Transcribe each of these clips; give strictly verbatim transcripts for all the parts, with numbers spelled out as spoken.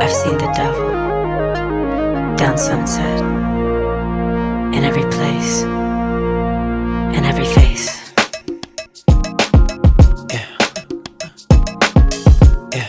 I've seen the devil down Sunset, in every place, in every face. Yeah. Yeah.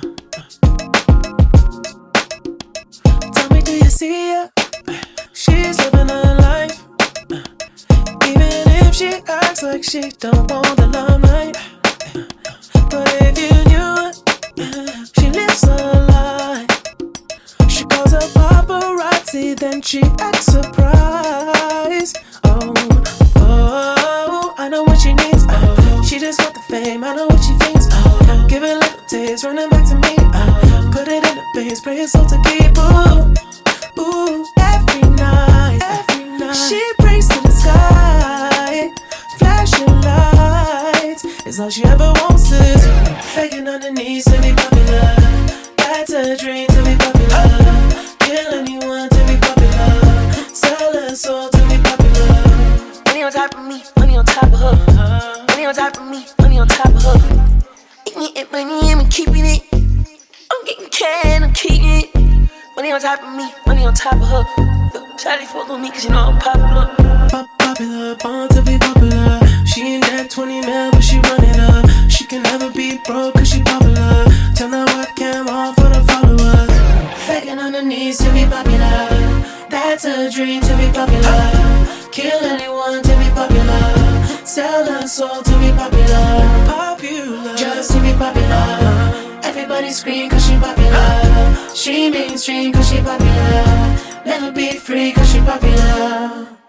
Tell me, do you see her? She's living her life. Even if she acts like she don't want the limelight. But if you knew it, she lives her life. She calls her paparazzi, then she acts surprised. Oh, oh, I know what she needs. Oh, she just want the fame, I know what she thinks. Oh, give it a little taste, running back to me. Oh, put it in the face, pray it's all to keep. Ooh, ooh, every night, every night. She prays to the sky, flashing lights. It's all she ever wants is begging on her knees to be popular. That's a dream to be popular. Kill anyone to be popular. Sell her soul to be popular. Money on top of me, money on top of her. Money on top of me, money on top of her. Eating it, money, I'm keeping it. I'm getting can, I'm keeping it. Money on top of me, money on top of her. Shawty fuck with me cause you know I'm popular. Pop popular, born to be popular. She in that twenty mil, but she run it up. She can never be broke cause she popular. Turn the webcam on for the followers. Begging on her knees to be popular. That's a dream to be popular. Kill anyone to be popular. Sell her soul to be popular. Popular, just to be popular. Everybody scream cause she popular. She mainstream cause she popular. Never be free cause she popular.